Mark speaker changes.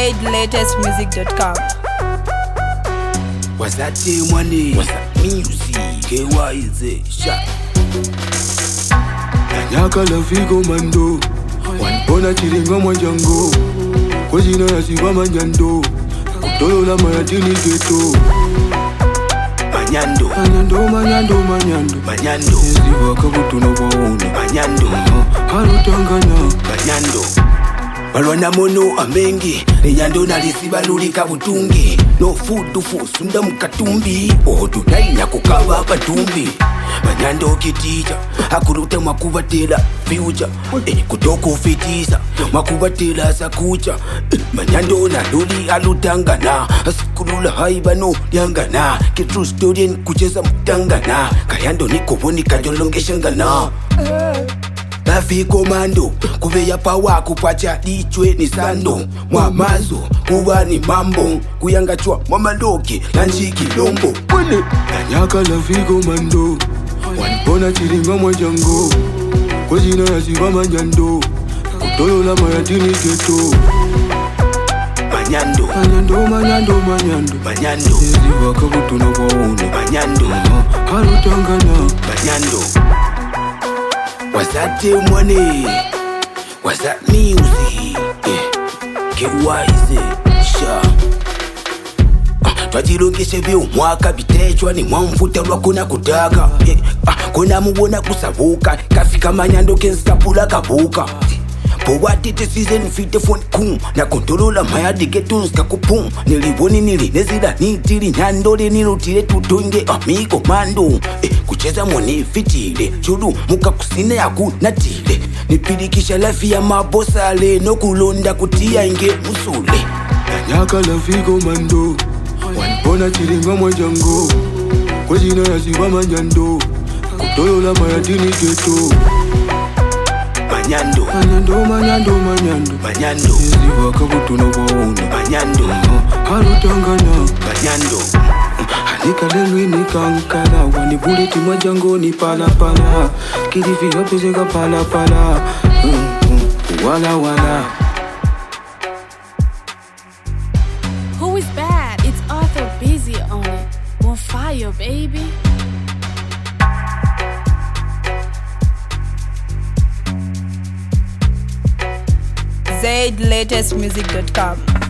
Speaker 1: ZLatestmusic.com.
Speaker 2: What's that money? What's that music? KYZ shot.
Speaker 3: Nyaka la figo mando wanpona chiringa mwanjango kwa jina ya siwa manyando kutolo la mayatini geto
Speaker 2: Manyando Manyando
Speaker 3: Siwa kabutu na waone
Speaker 2: Manyando
Speaker 3: Harutangana
Speaker 2: Manyando Balwana mono amengi Nyando nalisiba lulika butungi No food tufu sunda mukatumbi Odu naina kukaba batumbi Manyando kitija Hakurute makubatela future Kutoko fitiza Makubatela sakucha Manyando na luli alutangana Asikulula haibano yangana Kitrue story kucheza mutangana Kayando niko boni kajolongeshangana Lafi komando kuveya pawa kupacha lichwe ni sando Mwamazo kuwa ni mambo Kuyangachwa mwamandoki nanjiki lombo Mwene
Speaker 3: Nyaka la figo mando wanpona chiringa mwanjango kwa jina ya siwa manyando kutolo la mayatini geto
Speaker 2: Manyando
Speaker 3: Manyando Siwa kabutu na waone
Speaker 2: Manyando
Speaker 3: Harutangana
Speaker 2: Manyando What's that money? What's that music? KYZ sha Twajilongeshe vyo mwaka bitechwa ni mwamfuta lwakona kutaka Kona muwona kusavuka Kafika Manyando kenskapula kabuka Powatite season fite phone kum Na kontrola mayadi getuns kakupum Niliboni nezila nitili Nyandole nilutile tutunge amigo mando Kucheza mwone fitile Chulu muka kusine yaku natile Nipidikisha lafi ya mabosale No kulonda kutia inge musule
Speaker 3: Nyaka la figo mando wanpona chiringa mwanjango kwa jina ya siwa manyando kutolo la mayatini geto
Speaker 2: Manyando
Speaker 3: Siwa kabutu na waone
Speaker 2: Manyando
Speaker 3: Harutangana
Speaker 2: Manyando
Speaker 3: Halika lelwi ni kankala wanibuleti mwanjango ni pala pala Kilifi hapeseka pala pala Wala wala
Speaker 4: Who is bad? It's Arthur Busy on it. On fire, baby.
Speaker 1: ZLatestmusic.com.